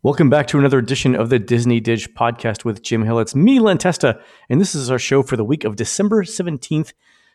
Welcome back to another edition of the Disney Dish podcast with Jim Hill. It's me, Len Testa, and this is our show for the week of December 17th,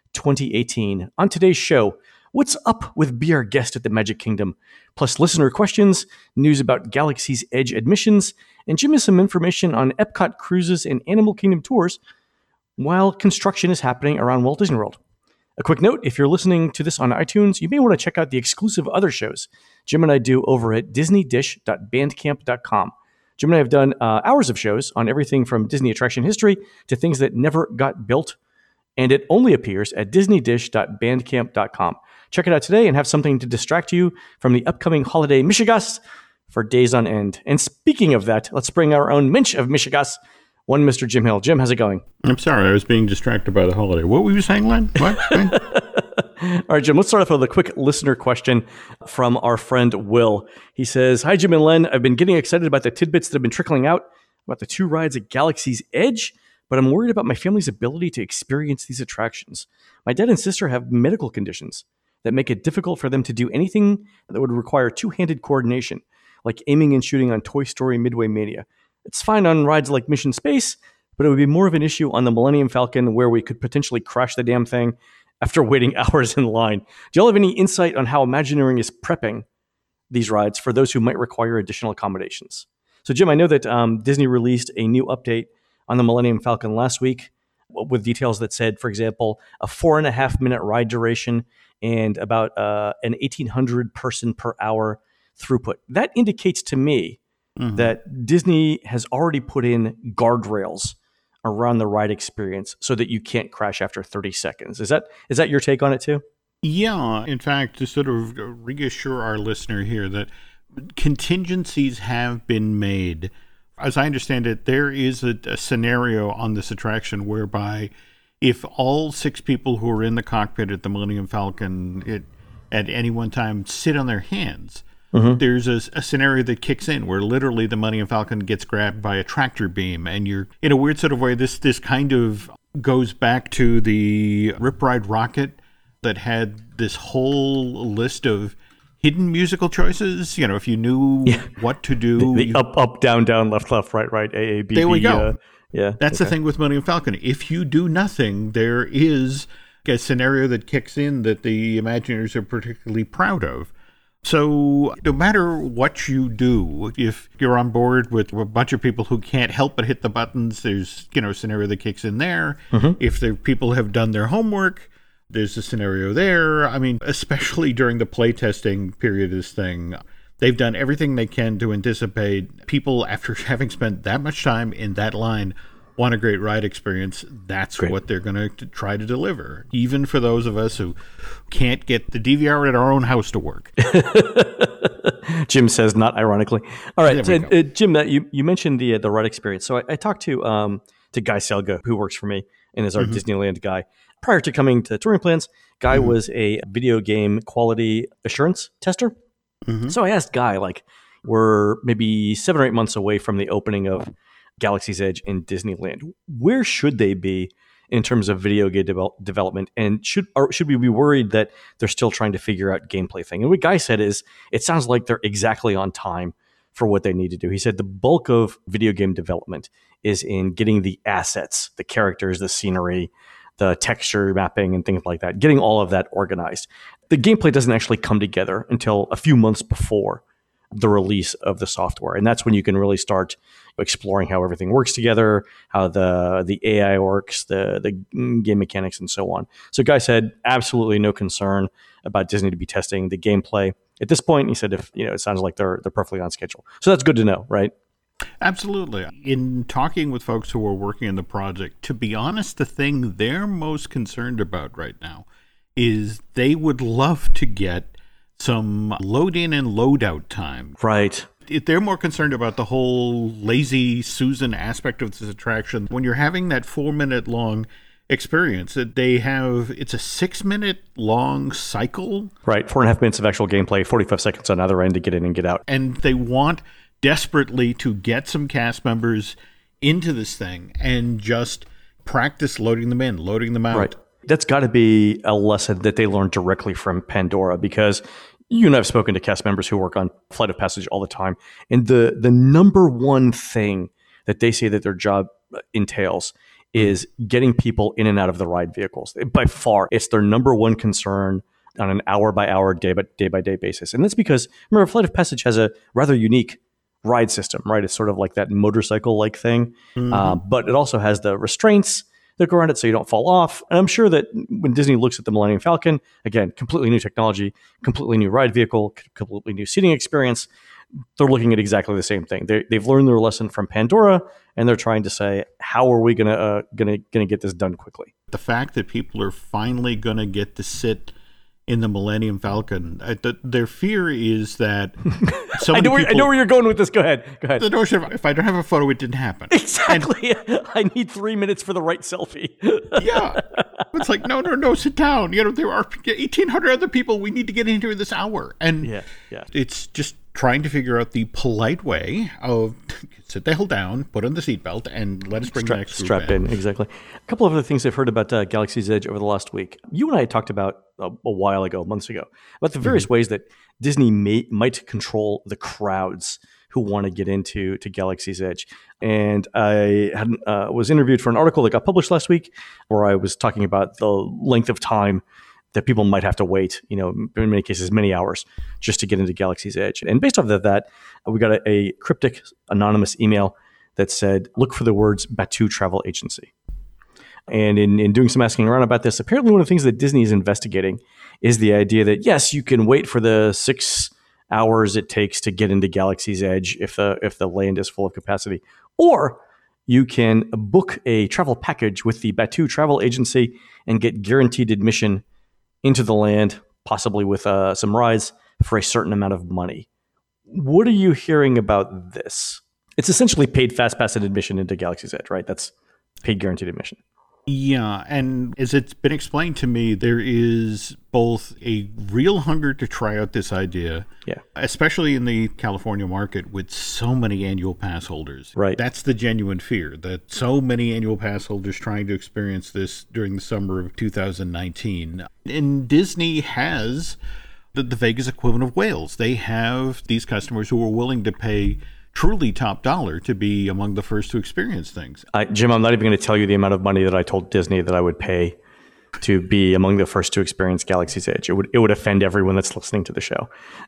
2018. On today's show, what's up with Be Our Guest at the Magic Kingdom? Plus listener questions, news about Galaxy's Edge admissions, and Jim has some information on Epcot cruises and Animal Kingdom tours while construction is happening around Walt Disney World. A quick note, if you're listening to this on iTunes, you may want to check out the exclusive other shows Jim and I do over at disneydish.bandcamp.com. Jim and I have done hours of shows on everything from Disney attraction history to things that never got built, and it only appears at disneydish.bandcamp.com. Check it out today and have something to distract you from the upcoming holiday Mishigas for days on end. And speaking of that, let's bring our own Minch of Mishigas, one Mr. Jim Hill. Jim, how's it going? I'm sorry, I was being distracted by the holiday. What were you saying, Len? What? All right, Jim, let's start off with a quick listener question from our friend Will. He says, "Hi, Jim and Len. I've been getting excited about the tidbits that have been trickling out about the two rides at Galaxy's Edge, but I'm worried about my family's ability to experience these attractions. My dad and sister have medical conditions that make it difficult for them to do anything that would require two-handed coordination, like aiming and shooting on Toy Story Midway Mania. It's fine on rides like Mission Space, but it would be more of an issue on the Millennium Falcon where we could potentially crash the damn thing after waiting hours in line. Do y'all have any insight on how Imagineering is prepping these rides for those who might require additional accommodations?" So, Jim, I know that Disney released a new update on the Millennium Falcon last week with details that said, for example, a 4.5-minute ride duration and about an 1,800 person per hour throughput. That indicates to me that Disney has already put in guardrails around the ride experience so that you can't crash after 30 seconds. Is that your take on it too? Yeah, in fact, to sort of reassure our listener here that contingencies have been made. As I understand it, there is a scenario on this attraction whereby if all 6 people who are in the cockpit at the Millennium Falcon at any one time sit on their hands, there's a scenario that kicks in where literally the Millennium Falcon gets grabbed by a tractor beam, and you're in a weird sort of way. This kind of goes back to the Rip Ride Rocket that had this whole list of hidden musical choices. You know, if you knew what to do, the up, down, left, right, A, A, B, there we B, go. That's the thing with Millennium Falcon. If you do nothing, there is a scenario that kicks in that the Imagineers are particularly proud of. So no matter what you do, if you're on board with a bunch of people who can't help but hit the buttons, there's a scenario that kicks in there. If the people have done their homework, there's a scenario there. I mean, especially during the playtesting period of this thing, they've done everything they can to anticipate people, after having spent that much time in that line, want a great ride experience. That's great. What they're going to try to deliver, even for those of us who can't get the DVR at our own house to work. Jim says, not ironically. All right, Jim, you mentioned the ride experience. So I talked to Guy Selga, who works for me and is our Disneyland guy. Prior to coming to Touring Plans, Guy was a video game quality assurance tester. So I asked Guy, we're maybe 7 or 8 months away from the opening of Galaxy's Edge in Disneyland. Where should they be in terms of video game development? And should we be worried that they're still trying to figure out gameplay thing? And what Guy said is, it sounds like they're exactly on time for what they need to do. He said the bulk of video game development is in getting the assets, the characters, the scenery, the texture mapping and things like that, getting all of that organized. The gameplay doesn't actually come together until a few months before the release of the software. And that's when you can really start exploring how everything works together, how the AI works, the game mechanics, and so on. So Guy said, absolutely no concern about Disney to be testing the gameplay. At this point, he said, it sounds like they're perfectly on schedule. So that's good to know, right? Absolutely. In talking with folks who are working on the project, to be honest, the thing they're most concerned about right now is they would love to get some load in and load out time. Right. They're more concerned about the whole lazy Susan aspect of this attraction. When you're having that 4-minute long experience, that they have, it's a 6-minute long cycle. Right. 4.5 minutes of actual gameplay, 45 seconds on either end to get in and get out. And they want desperately to get some cast members into this thing and just practice loading them in, loading them out. Right. That's got to be a lesson that they learned directly from Pandora, because You and I have spoken to cast members who work on Flight of Passage all the time, and the number one thing that they say that their job entails is getting people in and out of the ride vehicles. By far, it's their number one concern on an hour-by-hour, day-by-day basis. And that's because, remember, Flight of Passage has a rather unique ride system, right? It's sort of like that motorcycle-like thing, but it also has the restraints that go around it so you don't fall off. And I'm sure that when Disney looks at the Millennium Falcon, again, completely new technology, completely new ride vehicle, completely new seating experience, they're looking at exactly the same thing. They've learned their lesson from Pandora, and they're trying to say, how are we gonna get this done quickly? The fact that people are finally going to get to sit in the Millennium Falcon, their fear is that I know where you're going with this. Go ahead. The notion of, if I don't have a photo, it didn't happen. Exactly. I need 3 minutes for the right selfie. Yeah. It's like, no, sit down. There are 1,800 other people we need to get into this hour. And yeah. It's just trying to figure out the polite way of sit the hell down, put on the seatbelt, and let us bring the next group strap in. Exactly. A couple of other things I've heard about Galaxy's Edge over the last week. You and I had talked about a while ago, months ago, about the various ways that Disney might control the crowds who want to get into Galaxy's Edge. And I was interviewed for an article that got published last week where I was talking about the length of time that people might have to wait, in many cases, many hours just to get into Galaxy's Edge. And based off of that, we got a cryptic anonymous email that said, look for the words Batuu Travel Agency. And in doing some asking around about this, apparently one of the things that Disney is investigating is the idea that, yes, you can wait for the 6 hours it takes to get into Galaxy's Edge if the land is full of capacity. Or you can book a travel package with the Batuu Travel Agency and get guaranteed admission into the land, possibly with some rides, for a certain amount of money. What are you hearing about this? It's essentially paid fast pass and admission into Galaxy's Edge, right? That's paid guaranteed admission. Yeah, and as it's been explained to me, there is both a real hunger to try out this idea, especially in the California market with so many annual pass holders. Right. That's the genuine fear, that so many annual pass holders trying to experience this during the summer of 2019. And Disney has the Vegas equivalent of whales. They have these customers who are willing to pay truly top dollar to be among the first to experience things. Jim, I'm not even going to tell you the amount of money that I told Disney that I would pay to be among the first to experience Galaxy's Edge. It would offend everyone that's listening to the show.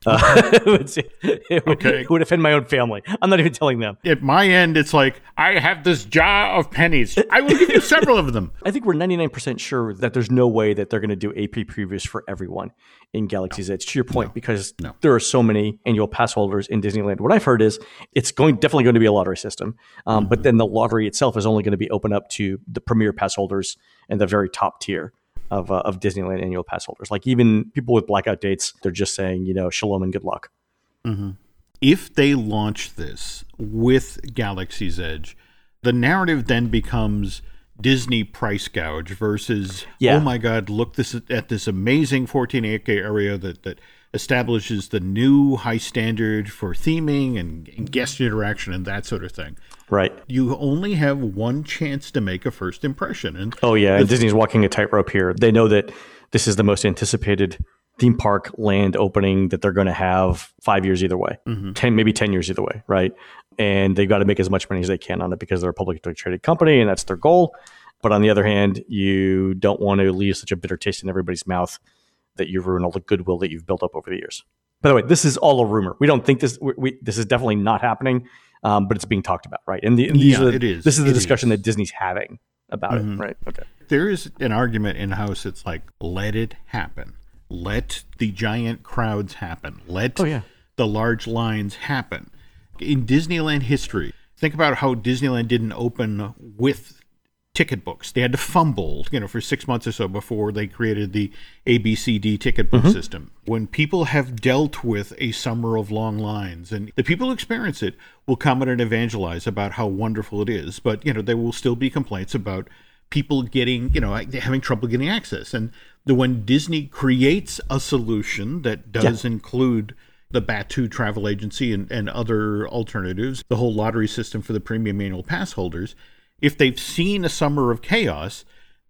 It would offend my own family. I'm not even telling them. At my end, it's like, I have this jar of pennies. I will give you several of them. I think we're 99% sure that there's no way that they're going to do AP previews for everyone in Galaxy's Edge, to your point, because there are so many annual pass holders in Disneyland. What I've heard is it's definitely going to be a lottery system, but then the lottery itself is only going to be open up to the premier pass holders and the very top tier of Disneyland annual pass holders. Like even people with blackout dates, they're just saying, shalom and good luck. Mm-hmm. If they launch this with Galaxy's Edge, the narrative then becomes Disney price gouge versus, oh my God, look at this amazing 14 area that establishes the new high standard for theming and guest interaction and that sort of thing. Right. You only have one chance to make a first impression. And and Disney's walking a tightrope here. They know that this is the most anticipated theme park land opening that they're going to have 5 years either way, 10 years either way, right? And they've got to make as much money as they can on it because they're a publicly traded company and that's their goal. But on the other hand, you don't want to leave such a bitter taste in everybody's mouth that you ruin all the goodwill that you've built up over the years. By the way, this is all a rumor. We don't think this. This is definitely not happening, but it's being talked about, right? And it is. This is the discussion that Disney's having about it, right? Okay. There is an argument in house. It's like, let it happen. Let the giant crowds happen. Let the large lines happen. In Disneyland history, think about how Disneyland didn't open with ticket books. They had to fumble, for 6 months or so before they created the ABCD ticket book system. When people have dealt with a summer of long lines, and the people who experience it will come in and evangelize about how wonderful it is, but, there will still be complaints about people getting, having trouble getting access. And when Disney creates a solution that does include the Batuu Travel Agency and other alternatives, the whole lottery system for the premium annual pass holders, if they've seen a summer of chaos,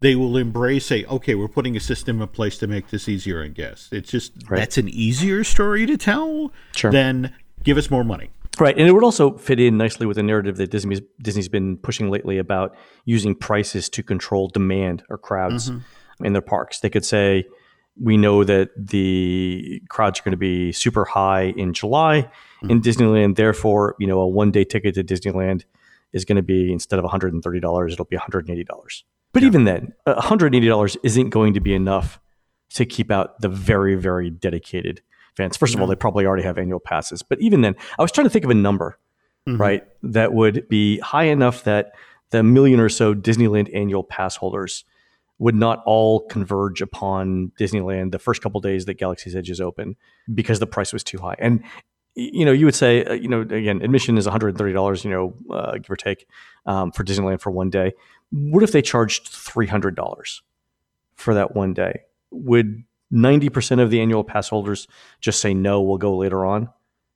they will embrace, say, okay, we're putting a system in place to make this easier on guests. It's just, that's an easier story to tell than give us more money. Right. And it would also fit in nicely with the narrative that Disney's been pushing lately about using prices to control demand or crowds in their parks. They could say, we know that the crowds are going to be super high in July in Disneyland. Therefore, a one-day ticket to Disneyland is going to be, instead of $130, it'll be $180. But even then, $180 isn't going to be enough to keep out the very, very dedicated fans. First of all, they probably already have annual passes. But even then, I was trying to think of a number, right, that would be high enough that the million or so Disneyland annual pass holders would not all converge upon Disneyland the first couple of days that Galaxy's Edge is open because the price was too high. And, you would say, again, admission is $130, give or take, for Disneyland for one day. What if they charged $300 for that one day? Would 90% of the annual pass holders just say, no, we'll go later on?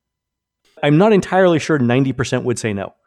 I'm not entirely sure 90% would say no.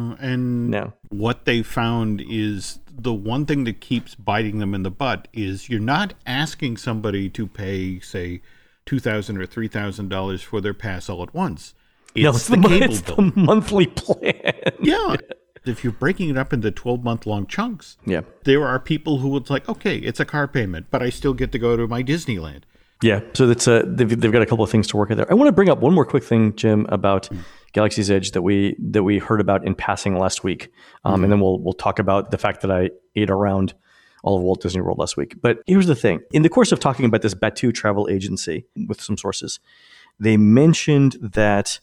No. What they found is the one thing that keeps biting them in the butt is you're not asking somebody to pay, say, $2,000 or $3,000 for their pass all at once. It's the cable bill. The monthly plan. Yeah. If you're breaking it up into 12-month-long chunks, there are people who would like, okay, it's a car payment, but I still get to go to my Disneyland. Yeah, so that's they've got a couple of things to work at there. I want to bring up one more quick thing, Jim, about Galaxy's Edge that we heard about in passing last week, and then we'll talk about the fact that I ate around all of Walt Disney World last week. But here's the thing: in the course of talking about this Batuu travel agency with some sources, they mentioned that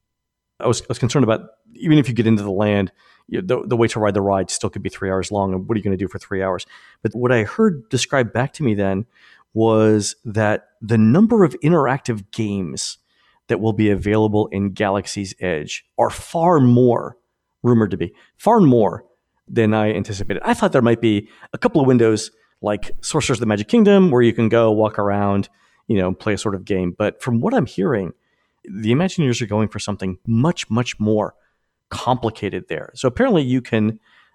I was concerned about, even if you get into the land, the way to ride the ride still could be 3 hours long, and what are you going to do for 3 hours? But what I heard described back to me then was that the number of interactive games that will be available in Galaxy's Edge are rumored to be far more than I anticipated. I thought there might be a couple of windows like Sorcerers of the Magic Kingdom where you can go walk around, play a sort of game. But from what I'm hearing, the Imagineers are going for something much, much more complicated there. So apparently you can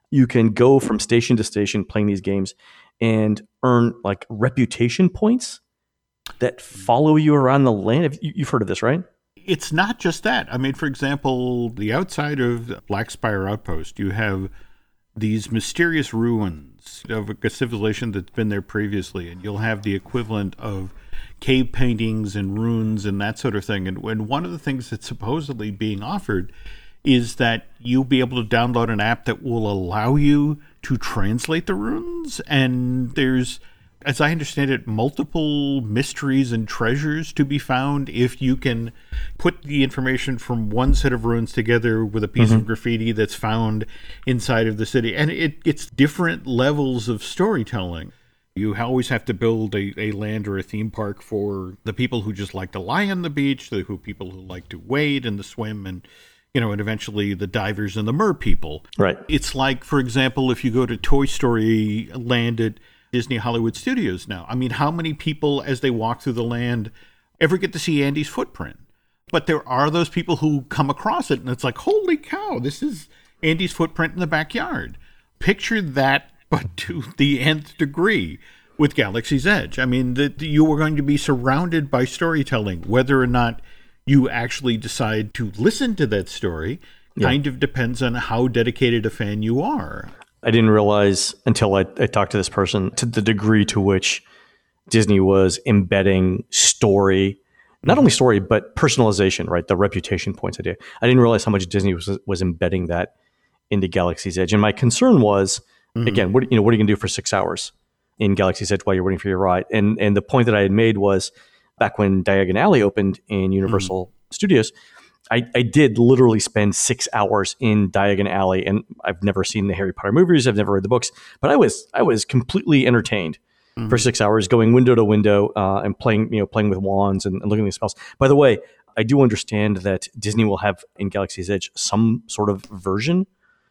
go from station to station playing these games and earn like reputation points that follow you around the land. You've heard of this, right? It's not just that. I mean, for example, the outside of Black Spire Outpost, you have these mysterious ruins of a civilization that's been there previously, and you'll have the equivalent of cave paintings and runes and that sort of thing. And one of the things that's supposedly being offered is that you'll be able to download an app that will allow you to translate the runes. And there's, as I understand it, multiple mysteries and treasures to be found if you can put the information from one set of runes together with a piece of graffiti that's found inside of the city. And it's different levels of storytelling. You always have to build a land or a theme park for the people who just like to lie on the beach, the people who like to wade and to swim, and and eventually the divers and the mer people. Right. It's like, for example, if you go to Toy Story Land at Disney Hollywood Studios now. I mean, how many people, as they walk through the land, ever get to see Andy's footprint? But there are those people who come across it, and it's like, holy cow, this is Andy's footprint in the backyard. Picture that, but to the nth degree with Galaxy's Edge. I mean, that you are going to be surrounded by storytelling, whether or not you actually decide to listen to that story kind of depends on how dedicated a fan you are. I didn't realize until I talked to this person to the degree to which Disney was embedding story, not only story, but personalization, right? The reputation points idea. I didn't realize how much Disney was embedding that into Galaxy's Edge. And my concern was, again, what are you going to do for 6 hours in Galaxy's Edge while you're waiting for your ride? And the point that I had made was, back when Diagon Alley opened in Universal Studios, I did literally spend 6 hours in Diagon Alley, and I've never seen the Harry Potter movies. I've never read the books, but I was completely entertained for 6 hours, going window to window and playing with wands and looking at these spells. By the way, I do understand that Disney will have in Galaxy's Edge some sort of version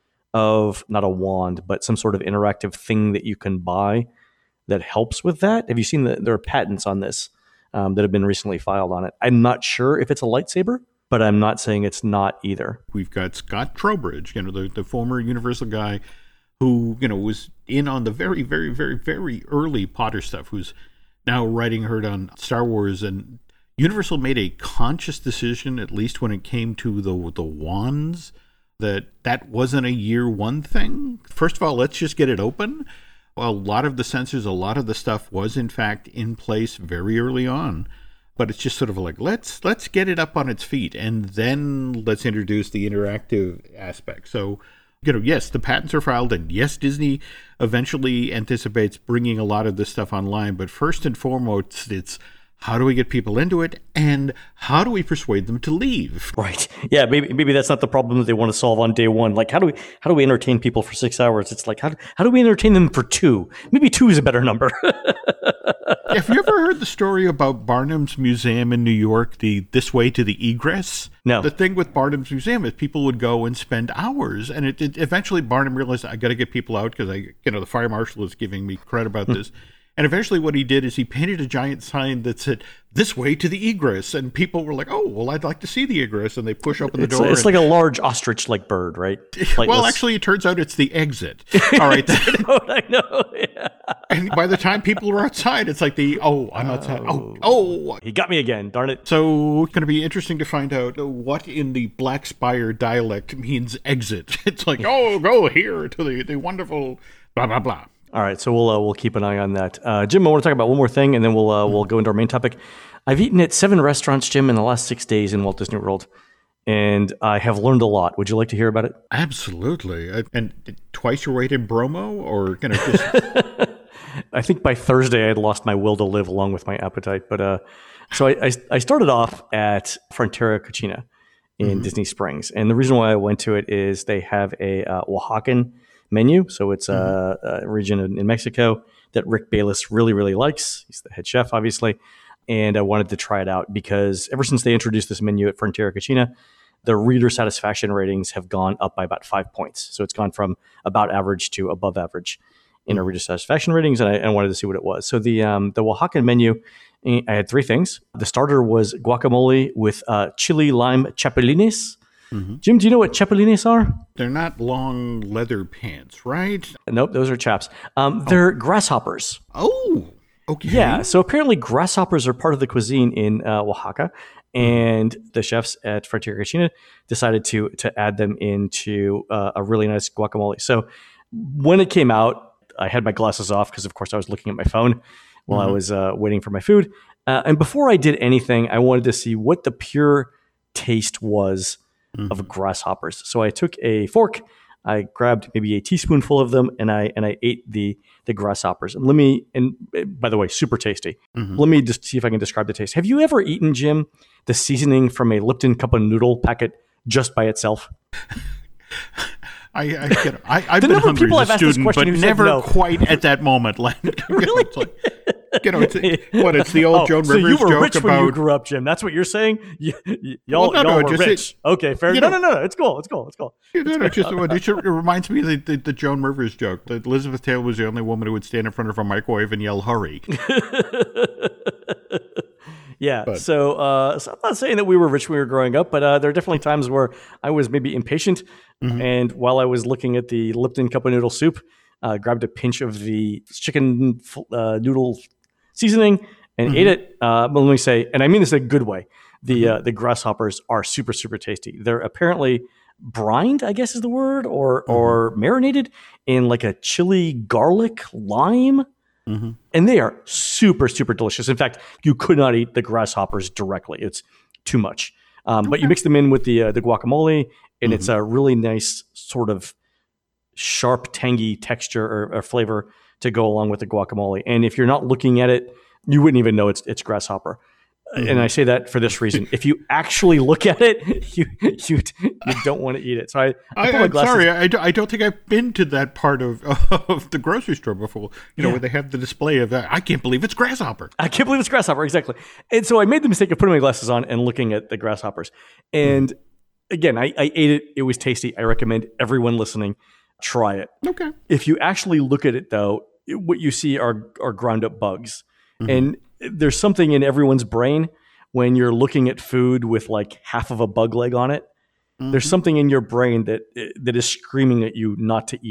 of, not a wand, but some sort of interactive thing that you can buy that helps with that. Have you seen there are patents on this that have been recently filed on it? I'm not sure if it's a lightsaber, but I'm not saying it's not either. We've got Scott Trowbridge, the former Universal guy who, was in on the very, very, very, very early Potter stuff, who's now writing her on Star Wars. And Universal made a conscious decision, at least when it came to the wands, that wasn't a year one thing. First of all, let's just get it open. Well, a lot of the sensors, a lot of the stuff was in fact in place very early on. But it's just sort of like, let's get it up on its feet, and then let's introduce the interactive aspect. So, yes, the patents are filed, and yes, Disney eventually anticipates bringing a lot of this stuff online. But first and foremost, it's how do we get people into it, and how do we persuade them to leave? Right. Yeah. Maybe that's not the problem that they want to solve on day one. Like, how do we entertain people for 6 hours? It's like, how do we entertain them for 2? Maybe 2 is a better number. Have you ever heard the story about Barnum's Museum in New York, the This Way to the Egress? No. The thing with Barnum's Museum is people would go and spend hours, and it eventually Barnum realized, I got to get people out because the fire marshal is giving me credit about this. And eventually what he did is he painted a giant sign that said, "This way to the egress." And people were like, "Oh, well, I'd like to see the egress." And they push open the door. It's like a large ostrich-like bird, right? Like well, actually, it turns out it's the exit. All right. I know. Yeah. And by the time people are outside, it's like I'm outside. Oh. He got me again, darn it. So it's going to be interesting to find out what in the Black Spire dialect means exit. It's like, go here to the wonderful blah, blah, blah. All right, so we'll keep an eye on that. Jim, I want to talk about one more thing, and then we'll go into our main topic. I've eaten at 7 restaurants, Jim, in the last 6 days in Walt Disney World, and I have learned a lot. Would you like to hear about it? Absolutely. And twice your weight in bromo, or just... I think by Thursday I had lost my will to live along with my appetite. But so I started off at Frontera Cucina in Disney Springs, and the reason why I went to it is they have a Oaxacan menu. So it's a region in Mexico that Rick Bayless really, really likes. He's the head chef, obviously. And I wanted to try it out because ever since they introduced this menu at Frontera Cucina, the reader satisfaction ratings have gone up by about 5 points. So it's gone from about average to above average in our reader satisfaction ratings. And I wanted to see what it was. So the Oaxacan menu, I had 3 things. The starter was guacamole with chili lime chapulines. Jim, do you know what chapulines are? They're not long leather pants, right? Nope, those are chaps. They're grasshoppers. Oh, okay. Yeah, so apparently grasshoppers are part of the cuisine in Oaxaca, and the chefs at Frontera Cucina decided to add them into a really nice guacamole. So when it came out, I had my glasses off because, of course, I was looking at my phone while I was waiting for my food. And before I did anything, I wanted to see what the pure taste was of grasshoppers. So I took a fork, I grabbed maybe a teaspoonful of them, and I ate the grasshoppers. And by the way, super tasty. Let me just see if I can describe the taste. Have you ever eaten, Jim, the seasoning from a Lipton cup of noodle packet just by itself? I've been hungry as a student, but never no. Quite at that moment. Like, really? It's the old Joan Rivers joke about... So you were rich when you grew up, Jim. That's what you're saying? Y'all were rich. Okay, fair. No. It's cool. It reminds me of the Joan Rivers joke that Elizabeth Taylor was the only woman who would stand in front of a microwave and yell, "Hurry." Yeah, so I'm not saying that we were rich when we were growing up, but there are definitely times where I was maybe impatient, and while I was looking at the Lipton cup of noodle soup, grabbed a pinch of the chicken noodle seasoning and ate it. But let me say, and I mean this in a good way, the grasshoppers are super, super tasty. They're apparently brined, I guess is the word, or marinated in like a chili garlic lime. And they are super, super delicious. In fact, you could not eat the grasshoppers directly. It's too much. But you mix them in with the guacamole, and it's a really nice sort of sharp, tangy texture or flavor to go along with the guacamole. And if you're not looking at it, you wouldn't even know it's grasshopper. And I say that for this reason. If you actually look at it, you don't want to eat it. So I'm sorry, I don't think I've been to that part of the grocery store before, where they have the display of that. I can't believe it's grasshopper. I can't believe it's grasshopper, exactly. And so I made the mistake of putting my glasses on and looking at the grasshoppers. And again, I ate it. It was tasty. I recommend everyone listening try it. Okay. If you actually look at it, though, what you see are ground up bugs. And there's something in everyone's brain when you're looking at food with like half of a bug leg on it. There's something in your brain that is screaming at you not to eat it.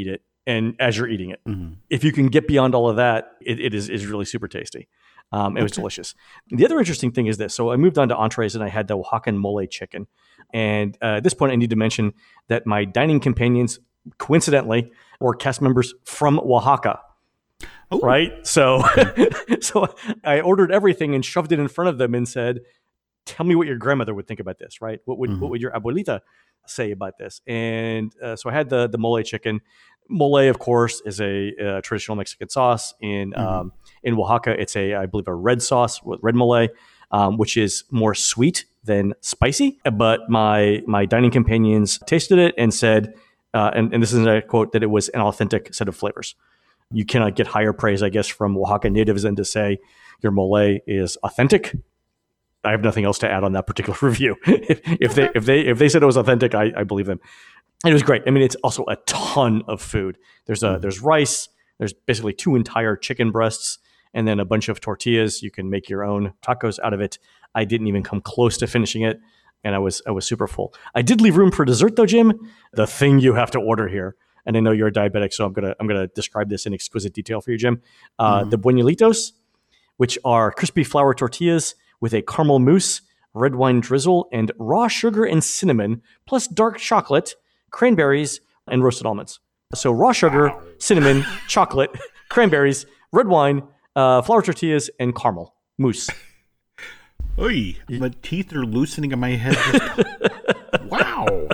and as you're eating it. Mm-hmm. If you can get beyond all of that, it is really super tasty. It was delicious. The other interesting thing is this. So I moved on to entrees and I had the Oaxacan mole chicken. And at this point, I need to mention that my dining companions, coincidentally, were cast members from Oaxaca. Ooh. Right? So, so I ordered everything and shoved it in front of them and said, tell me what your grandmother would think about this, right? What would your abuelita say about this? And so I had the mole chicken. Mole, of course, is a traditional Mexican sauce. In Oaxaca, it's I believe a red sauce with red mole, which is more sweet than spicy. But my dining companions tasted it and said, and this is a quote, that it was an authentic set of flavors. You cannot get higher praise, I guess, from Oaxaca natives than to say your mole is authentic. I have nothing else to add on that particular review. If they said it was authentic, I believe them. And it was great. I mean, it's also a ton of food. There's rice. There's basically 2 entire chicken breasts, and then a bunch of tortillas. You can make your own tacos out of it. I didn't even come close to finishing it, and I was super full. I did leave room for dessert though, Jim. The thing you have to order here, and I know you're a diabetic, so I'm gonna describe this in exquisite detail for you, Jim. The buñuelitos, which are crispy flour tortillas with a caramel mousse, red wine drizzle, and raw sugar and cinnamon, plus dark chocolate, cranberries, and roasted almonds. So raw sugar, cinnamon, chocolate, cranberries, red wine, flour tortillas, and caramel mousse. Oy, my teeth are loosening in my head. Wow.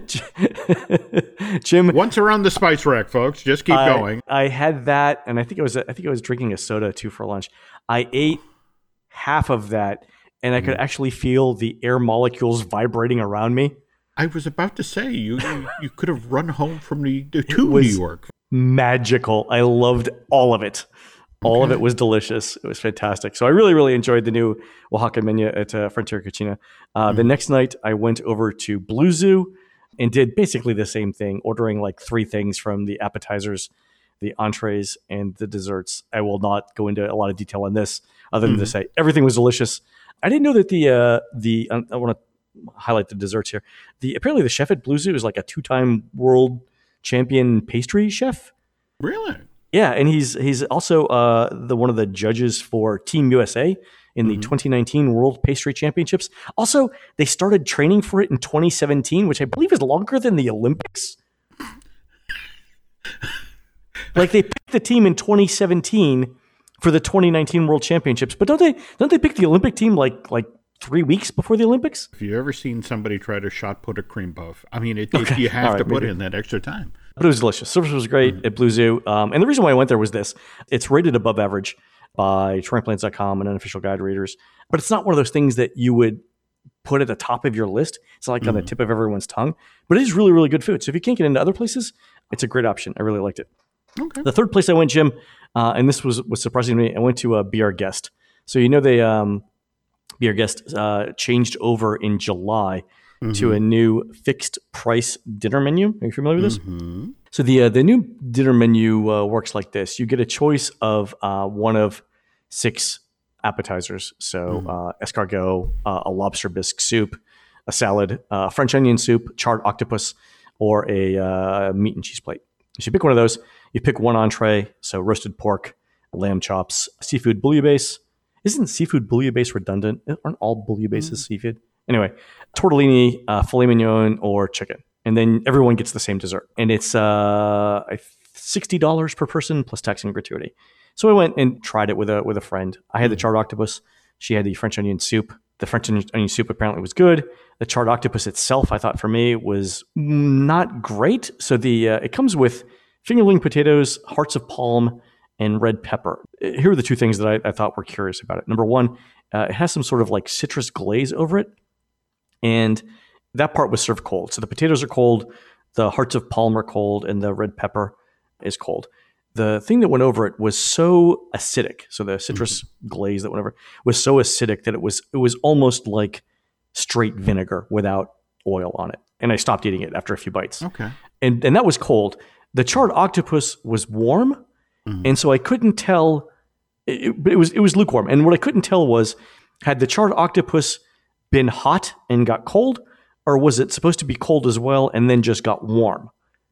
Jim, once around the spice rack, folks. Just keep going. I had that, and I think I was drinking a soda too for lunch. I ate half of that, and I could actually feel the air molecules vibrating around me. I was about to say, you could have run home from New York. Magical. I loved all of it. All of it was delicious. It was fantastic. So I really, really enjoyed the new Oaxaca menu at Frontier Cucina. The next night, I went over to Blue Zoo and did basically the same thing, ordering like 3 things from the appetizers, the entrees, and the desserts. I will not go into a lot of detail on this, other than to say everything was delicious. I didn't know that I want to highlight the desserts here. Apparently the chef at Blue Zoo is like a 2-time world champion pastry chef. Really? Yeah, and he's also one of the judges for Team USA in the 2019 World Pastry Championships. Also, they started training for it in 2017, which I believe is longer than the Olympics. Like they picked the team in 2017 for the 2019 World Championships, but don't they pick the Olympic team like 3 weeks before the Olympics? Have you ever seen somebody try to shot put a cream puff? I mean, you have to put in that extra time. But it was delicious. Service was great at Blue Zoo. And the reason why I went there was this. It's rated above average by TrainPlans.com and unofficial guide readers. But it's not one of those things that you would put at the top of your list. It's not like on the tip of everyone's tongue. But it is really, really good food. So if you can't get into other places, it's a great option. I really liked it. Okay. The third place I went, Jim, and this was surprising to me, I went to Be Our Guest. So you know they Be Our Guest changed over in July to a new fixed price dinner menu. Are you familiar with this? Mm-hmm. So the new dinner menu works like this. You get a choice of one of 6 appetizers. So escargot, a lobster bisque soup, a salad, French onion soup, charred octopus, or a meat and cheese plate. So you pick one of those. You pick one entree, so roasted pork, lamb chops, seafood bouillabaisse. Isn't seafood bouillabaisse redundant? Aren't all bouillabasses seafood? Anyway, tortellini, filet mignon, or chicken. And then everyone gets the same dessert. And it's $60 per person plus tax and gratuity. So I went and tried it with a friend. I had the charred octopus. She had the French onion soup. The French onion soup apparently was good. The charred octopus itself, I thought for me, was not great. So it comes with fingerling potatoes, hearts of palm, and red pepper. Here are the 2 things that I thought were curious about it. Number one, it has some sort of like citrus glaze over it. And that part was served cold. So the potatoes are cold, the hearts of palm are cold, and the red pepper is cold. The thing that went over it was so acidic. So the citrus glaze that went over it was so acidic that it was almost like straight vinegar without oil on it. And I stopped eating it after a few bites. Okay. And that was cold. The charred octopus was warm, and so I couldn't tell. It was lukewarm. And what I couldn't tell was, had the charred octopus been hot and got cold, or was it supposed to be cold as well and then just got warm?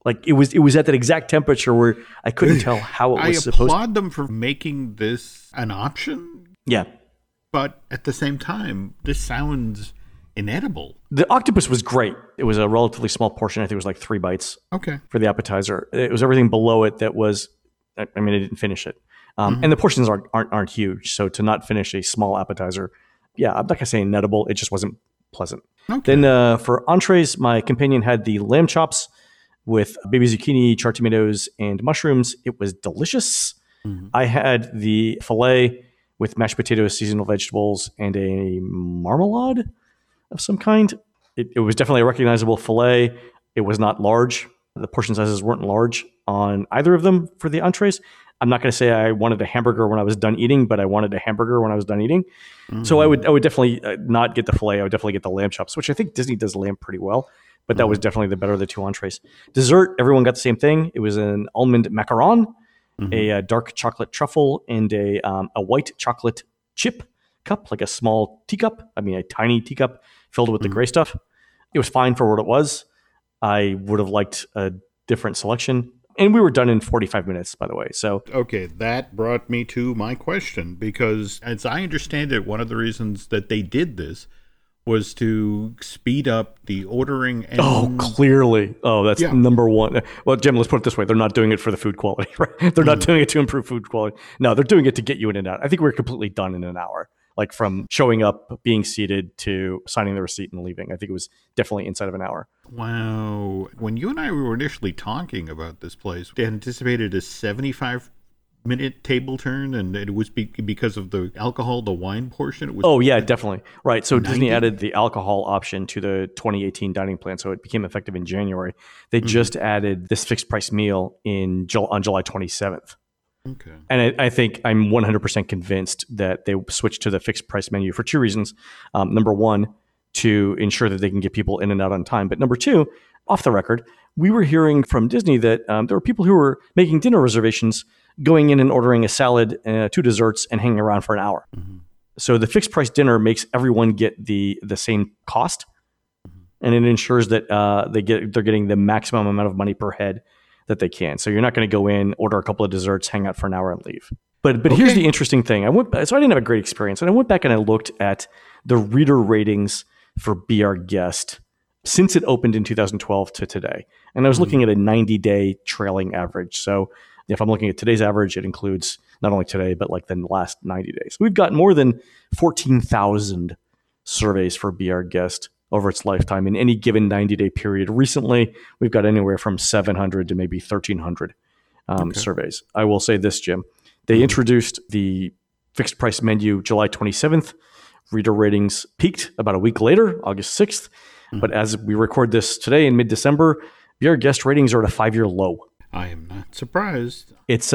Like it was at that exact temperature where I couldn't tell how it was supposed to. I applaud them for making this an option. Yeah. But at the same time, this sounds inedible. The octopus was great. It was a relatively small portion. I think it was like 3 bites. Okay. For the appetizer. It was everything below it that was, I didn't finish it. And the portions aren't huge. So to not finish a small appetizer, yeah, I'm not going to say inedible. It just wasn't pleasant. Okay. Then for entrees, my companion had the lamb chops with baby zucchini, cherry tomatoes, and mushrooms. It was delicious. I had the filet with mashed potatoes, seasonal vegetables, and a marmalade of some kind. It was definitely a recognizable filet. It was not large. The portion sizes weren't large on either of them for the entrees. I'm not going to say I wanted a hamburger when I was done eating, but I wanted a hamburger when I was done eating. So I would definitely not get the filet. I would definitely get the lamb chops, which I think Disney does lamb pretty well. But that was definitely the better of the 2 entrees. Dessert, everyone got the same thing. It was an almond macaron, a dark chocolate truffle, and a white chocolate chip cup, like a small teacup. A tiny teacup filled with the gray stuff. It was fine for what it was. I would have liked a different selection. And we were done in 45 minutes, by the way. So okay, that brought me to my question, because as I understand it, one of the reasons that they did this was to speed up the ordering. And clearly. That's number one. Well, Jim, let's put it this way. They're not doing it for the food quality, right? They're not doing it to improve food quality. No, they're doing it to get you in and out. I think we're completely done in an hour, like from showing up, being seated, to signing the receipt and leaving. I think it was definitely inside of an hour. Wow. When you and I were initially talking about this place, they anticipated a 75-minute table turn, and it was because of the alcohol, the wine portion. It was definitely. Right. So 90? Disney added the alcohol option to the 2018 dining plan, so it became effective in January. They just added this fixed price meal on July 27th. Okay. And I think I'm 100% convinced that they switched to the fixed price menu for 2 reasons. Number one, to ensure that they can get people in and out on time. But number two, off the record, we were hearing from Disney that there were people who were making dinner reservations, going in and ordering a salad, 2 desserts, and hanging around for an hour. So the fixed price dinner makes everyone get the same cost, and it ensures that they're getting the maximum amount of money per head that they can. So you're not going to go in, order a couple of desserts, hang out for an hour, and leave. But here's the interesting thing. So I didn't have a great experience, and I went back and I looked at the reader ratings for Be Our Guest since it opened in 2012 to today. And I was looking at a 90-day trailing average. So if I'm looking at today's average, it includes not only today, but like the last 90 days. We've got more than 14,000 surveys for Be Our Guest over its lifetime in any given 90-day period. Recently, we've got anywhere from 700 to maybe 1,300 surveys. I will say this, Jim. They introduced the fixed price menu July 27th. Reader ratings peaked about a week later, August 6th. But as we record this today in mid-December, Be Our Guest ratings are at a 5-year low. I am not surprised. It's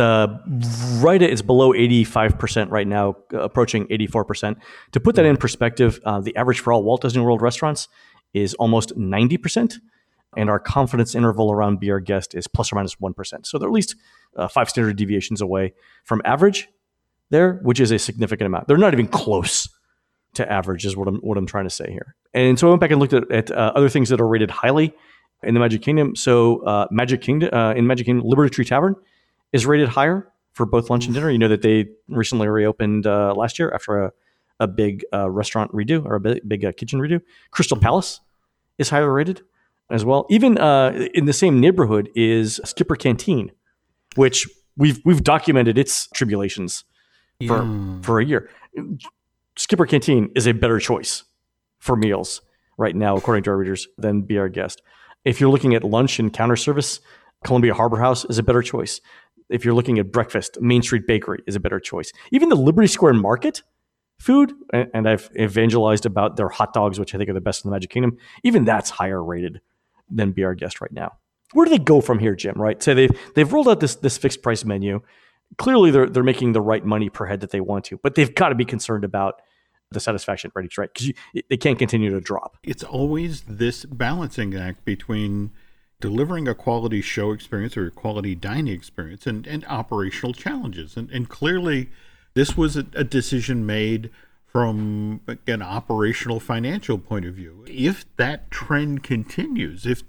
it's below 85% right now, approaching 84%. To put that in perspective, the average for all Walt Disney World restaurants is almost 90%, and our confidence interval around Be Our Guest is plus or minus 1%. So they're at least 5 standard deviations away from average there, which is a significant amount. They're not even close to average, is what I'm trying to say here. And so I went back and looked at other things that are rated highly in the Magic Kingdom. So in Magic Kingdom, Liberty Tree Tavern is rated higher for both lunch and dinner. You know that they recently reopened last year after a big restaurant redo, or a big kitchen redo. Crystal Palace is higher rated as well. Even in the same neighborhood is Skipper Canteen, which we've documented its tribulations for a year. Skipper Canteen is a better choice for meals right now, according to our readers, than Be Our Guest. If you're looking at lunch and counter service, Columbia Harbor House is a better choice. If you're looking at breakfast, Main Street Bakery is a better choice. Even the Liberty Square Market food, and I've evangelized about their hot dogs, which I think are the best in the Magic Kingdom, even that's higher rated than Be Our Guest right now. Where do they go from here, Jim, right? So they've rolled out this fixed price menu. Clearly, they're making the right money per head that they want to, but they've got to be concerned about the satisfaction ratings, right? Because they can't continue to drop. It's always this balancing act between delivering a quality show experience or a quality dining experience and operational challenges. And clearly, this was a decision made from an operational financial point of view. If that trend continues,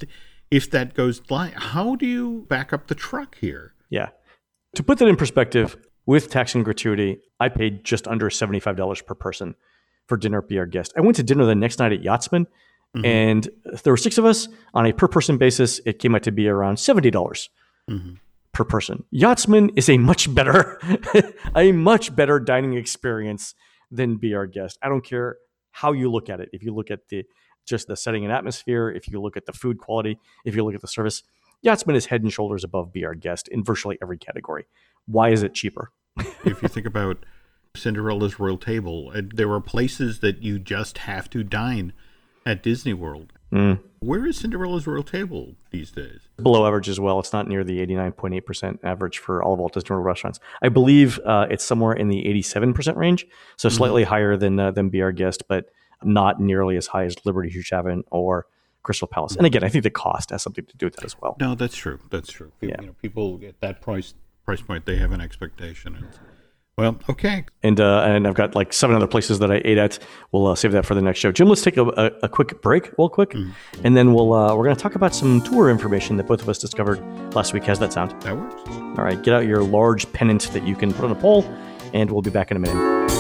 if that goes live. How do you back up the truck here? Yeah. To put that in perspective, with tax and gratuity, I paid just under $75 per person for dinner at Be Our Guest. I went to dinner the next night at Yachtsman, and there were 6 of us. On a per-person basis, it came out to be around $70 per person. Yachtsman is a much better dining experience than Be Our Guest. I don't care how you look at it. If you look at just the setting and atmosphere, if you look at the food quality, if you look at the service, Yachtsman is head and shoulders above Be Our Guest in virtually every category. Why is it cheaper? If you think about Cinderella's Royal Table, there are places that you just have to dine at Disney World. Where is Cinderella's Royal Table these days? Below average as well. It's not near the 89.8% average for all of Walt Disney World restaurants. I believe it's somewhere in the 87% range, so slightly higher than Be Our Guest, but not nearly as high as Liberty Hugh Chavin or Crystal Palace. And again, I think the cost has something to do with that as well. No, that's true. That's true. People at that price point, they have an expectation. Well, okay. And I've got like 7 other places that I ate at. We'll save that for the next show. Jim, let's take a quick break, real quick, and then we're going to talk about some tour information that both of us discovered last week. How's that sound? That works. All right, get out your large pennant that you can put on a pole, and we'll be back in a minute.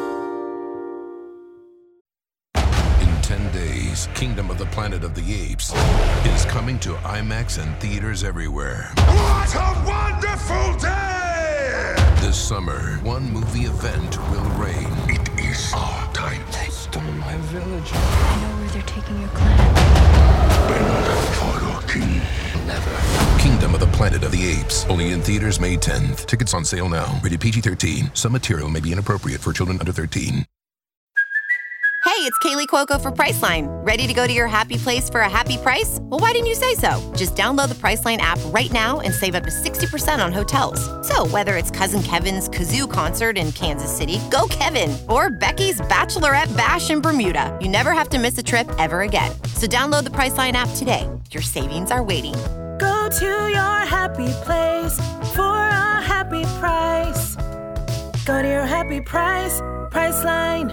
In 10 days, Kingdom of the Planet of the Apes is coming to IMAX and theaters everywhere. What a wonderful day! This summer, one movie event will reign. It is our time. They stole my village. I know where they're taking your clan. Bend for your king. Never. Kingdom of the Planet of the Apes. Only in theaters May 10th. Tickets on sale now. Rated PG-13. Some material may be inappropriate for children under 13. Hey, it's Kaylee Cuoco for Priceline. Ready to go to your happy place for a happy price? Well, why didn't you say so? Just download the Priceline app right now and save up to 60% on hotels. So whether it's Cousin Kevin's Kazoo Concert in Kansas City, go Kevin, or Becky's Bachelorette Bash in Bermuda, you never have to miss a trip ever again. So download the Priceline app today. Your savings are waiting. Go to your happy place for a happy price. Go to your happy price, Priceline.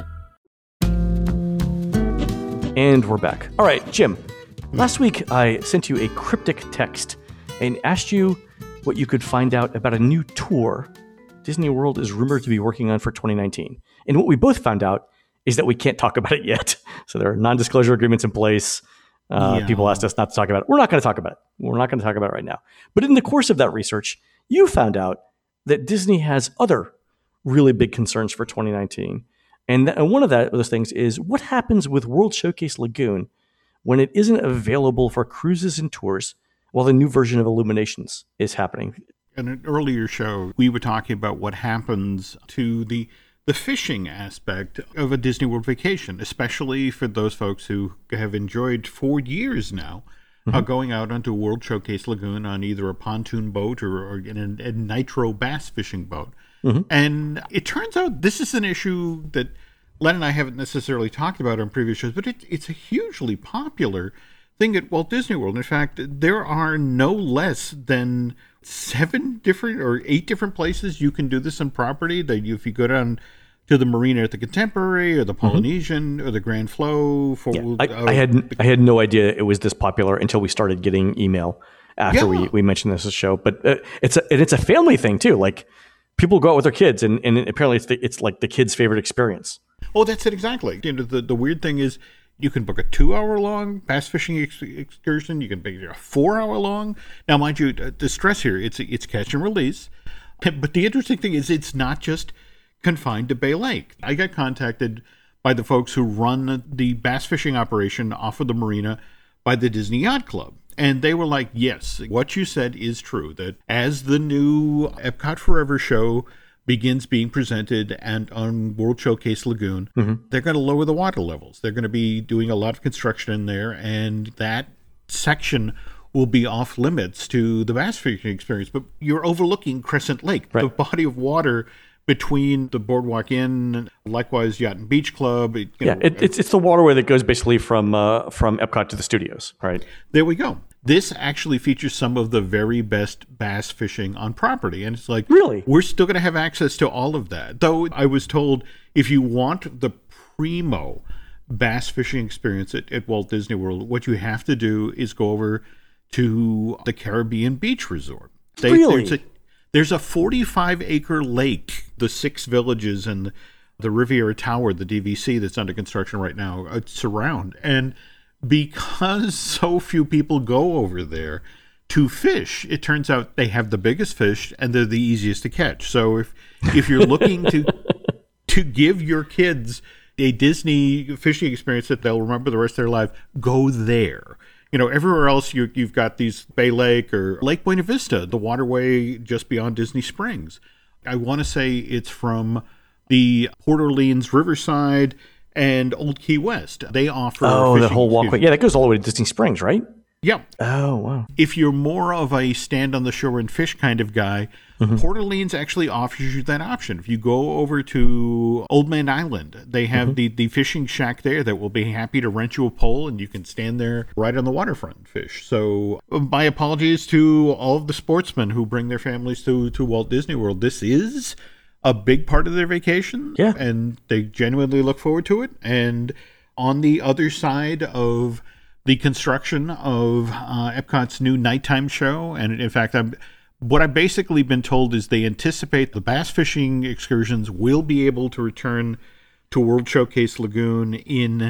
And we're back. All right, Jim, last week I sent you a cryptic text and asked you what you could find out about a new tour Disney World is rumored to be working on for 2019. And what we both found out is that we can't talk about it yet. So there are non-disclosure agreements in place. People asked us not to talk about it. We're not going to talk about it. We're not going to talk about it right now. But in the course of that research, you found out that Disney has other really big concerns for 2019. And one of those things is what happens with World Showcase Lagoon when it isn't available for cruises and tours while the new version of Illuminations is happening. In an earlier show, we were talking about what happens to the fishing aspect of a Disney World vacation, especially for those folks who have enjoyed for years now going out onto World Showcase Lagoon on either a pontoon boat or in a nitro bass fishing boat. And it turns out this is an issue that Len and I haven't necessarily talked about on previous shows, but it's a hugely popular thing at Walt Disney World. In fact, there are no less than 7 different or 8 different places you can do this on property. That if you go down to the marina at the Contemporary or the Polynesian or the Grand Flow. I had no idea it was this popular until we started getting email after we mentioned this show. But it's a family thing too. Like, people go out with their kids, and apparently it's like the kids' favorite experience. Oh, that's it exactly. You know, the weird thing is you can book a 2-hour-long bass fishing excursion. You can book a 4-hour-long. Now, mind you, the stress here, it's catch and release. But the interesting thing is it's not just confined to Bay Lake. I got contacted by the folks who run the bass fishing operation off of the marina by the Disney Yacht Club. And they were like, yes, what you said is true, that as the new Epcot Forever show begins being presented and on World Showcase Lagoon, they're going to lower the water levels. They're going to be doing a lot of construction in there, and that section will be off limits to the bass fishing experience. But you're overlooking Crescent Lake, the body of water between the Boardwalk Inn, likewise Yacht and Beach Club. It's the waterway that goes basically from Epcot to the studios, right? There we go. This actually features some of the very best bass fishing on property. And it's like, really? We're still going to have access to all of that. Though I was told if you want the primo bass fishing experience at Walt Disney World, what you have to do is go over to the Caribbean Beach Resort. Really? There's a 45-acre lake, the 6 villages and the Riviera Tower, the DVC that's under construction right now, surround. And because so few people go over there to fish, it turns out they have the biggest fish and they're the easiest to catch. So if you're looking to give your kids a Disney fishing experience that they'll remember the rest of their life, go there. Everywhere else you've got these Bay Lake or Lake Buena Vista, the waterway just beyond Disney Springs. I want to say it's from the Port Orleans Riverside and Old Key West. They offer the whole walkway. Yeah, that goes all the way to Disney Springs, right? Yeah. Oh, wow. If you're more of a stand on the shore and fish kind of guy, Port Orleans actually offers you that option. If you go over to Old Man Island, they have the fishing shack there that will be happy to rent you a pole, and you can stand there right on the waterfront and fish. So my apologies to all of the sportsmen who bring their families to Walt Disney World. This is a big part of their vacation, and they genuinely look forward to it. And on the other side of the construction of Epcot's new nighttime show, and in fact, what I've basically been told is they anticipate the bass fishing excursions will be able to return to World Showcase Lagoon in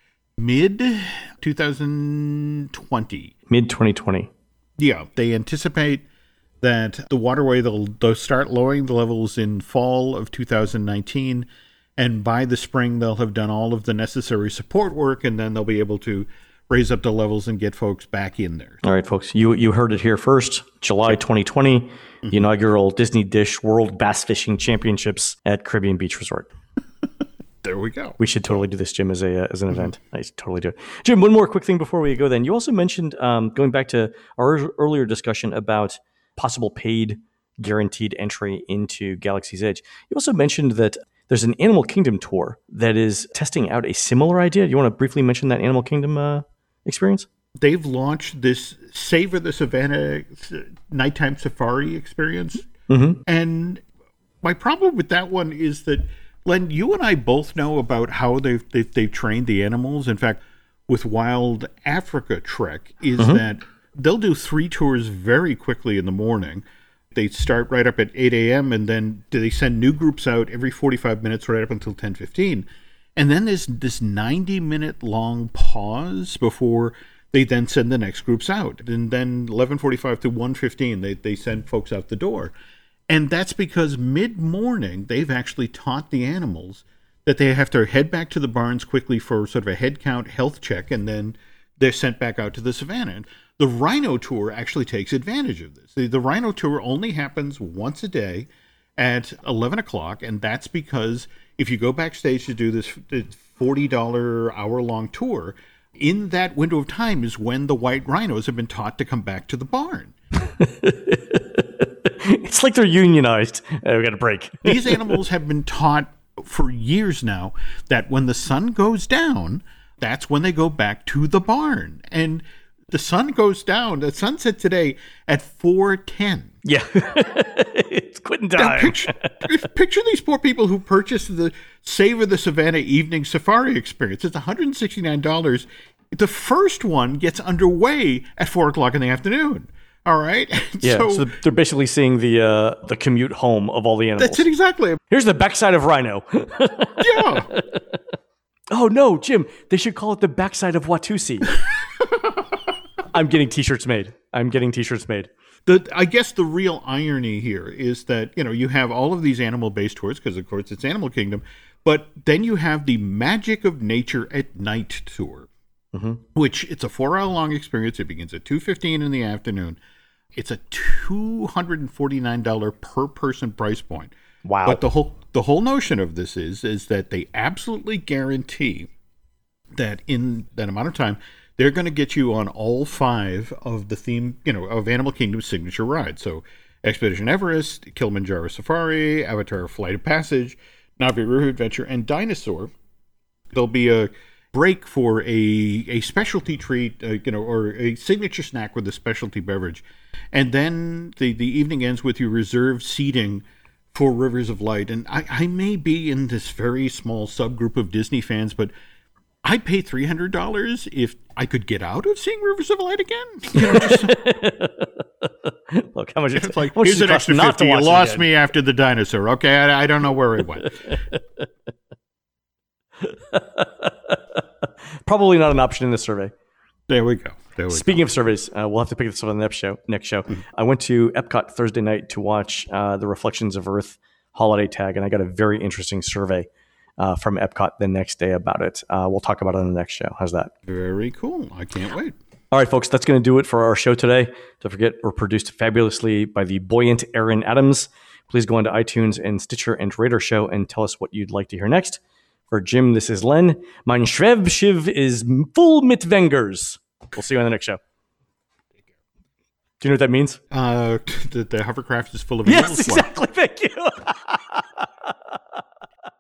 mid-2020. Mid-2020. Yeah, they anticipate that the waterway, they'll start lowering the levels in fall of 2019, and by the spring they'll have done all of the necessary support work, and then they'll be able to raise up the levels and get folks back in there. All right, folks, you heard it here first. July 2020, the inaugural Disney Dish World Bass Fishing Championships at Caribbean Beach Resort. There we go. We should totally do this, Jim, as an event. I should totally do it. Jim, one more quick thing before we go then. You also mentioned, going back to our earlier discussion about possible paid guaranteed entry into Galaxy's Edge, you also mentioned that there's an Animal Kingdom tour that is testing out a similar idea. You want to briefly mention that Animal Kingdom experience? They've launched this Savor the Savannah nighttime safari experience. And my problem with that one is that, Len, you and I both know about how they've trained the animals. In fact, with Wild Africa Trek, is that they'll do 3 tours very quickly in the morning. They start right up at 8 a.m. and then they send new groups out every 45 minutes right up until 10:15. And then there's this 90-minute long pause before they then send the next groups out. And then 11:45 to 1:15, they send folks out the door. And that's because mid-morning, they've actually taught the animals that they have to head back to the barns quickly for sort of a head count health check, and then they're sent back out to the savannah. And the Rhino Tour actually takes advantage of this. The Rhino Tour only happens once a day at 11 o'clock, and that's because if you go backstage to do this $40 hour-long tour, in that window of time is when the white rhinos have been taught to come back to the barn. It's like they're unionized. We got a break. These animals have been taught for years now that when the sun goes down, that's when they go back to the barn. And the sun goes down. The sun set today at 4:10. Yeah. It's quitting time. Now picture these poor people who purchased the Savor the Savannah evening safari experience. It's $169. The first one gets underway at 4 o'clock in the afternoon. All right. Yeah. So they're basically seeing the commute home of all the animals. That's it exactly. Here's the backside of Rhino. Yeah. Oh no, Jim! They should call it the backside of Watusi. I'm getting T-shirts made. I guess the real irony here is that, you have all of these animal-based tours because, of course, it's Animal Kingdom, but then you have the Magic of Nature at Night tour, which it's a 4-hour-long experience. It begins at 2:15 in the afternoon. It's a $249 per person price point. Wow! But the whole notion of this is that they absolutely guarantee that in that amount of time, they're going to get you on all 5 of the theme, of Animal Kingdom's signature rides. So Expedition Everest, Kilimanjaro Safari, Avatar Flight of Passage, Navi River Adventure, and Dinosaur. There'll be a break for a specialty treat, or a signature snack with a specialty beverage. And then the evening ends with your reserved seating for Rivers of Light. And I may be in this very small subgroup of Disney fans, but I'd pay $300 if I could get out of seeing Rivers of Light again. Look, how much it's like, here's an extra 50. You lost me after the dinosaur. Okay, I don't know where it went. Probably not an option in this survey. There we go. Speaking of surveys, we'll have to pick this up on the next show. Mm-hmm. I went to Epcot Thursday night to watch the Reflections of Earth holiday tag, and I got a very interesting survey from Epcot the next day about it. We'll talk about it on the next show. How's that? Very cool. I can't wait. All right, folks, that's going to do it for our show today. Don't forget, we're produced fabulously by the buoyant Aaron Adams. Please go onto iTunes and Stitcher and rate our show and tell us what you'd like to hear next. For Jim, this is Len. Mein Schwebschiff is full mit Wengers. We'll see you on the next show. Do you know what that means? The hovercraft is full of eels. Yes, exactly. Thank you.